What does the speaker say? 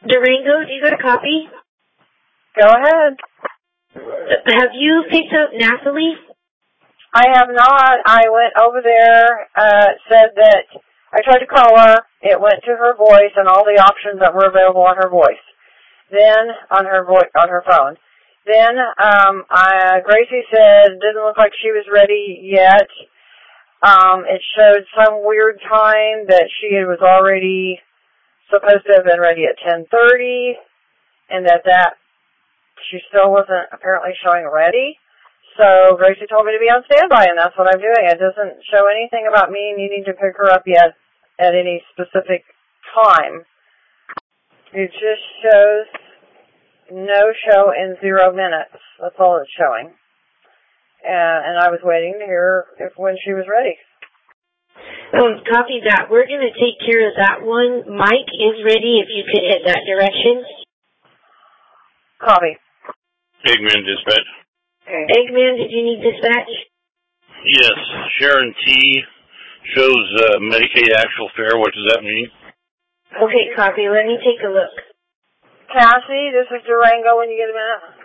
Durango, do you got a copy? Go ahead. Have you picked up Nathalie? I have not. I went over there, said that I tried to call her. It went to her voice and all the options that were available on her voice. Then, on her phone. Then, Gracie said it didn't look like she was ready yet. It showed some weird time that she was already supposed to have been ready at 10:30, and that she still wasn't apparently showing ready. So Gracie told me to be on standby, and that's what I'm doing. It doesn't show anything about me needing to pick her up yet at any specific time. It just shows no show in 0 minutes. That's all it's showing. And I was waiting to hear when she was ready. Copy that. We're going to take care of that one. Mike is ready if you could hit that direction. Copy. Eggman dispatch. Eggman, did you need dispatch? Yes. Sharon T. shows Medicaid actual fare. What does that mean? Okay, copy. Let me take a look. Cassie, this is Durango when you get a minute.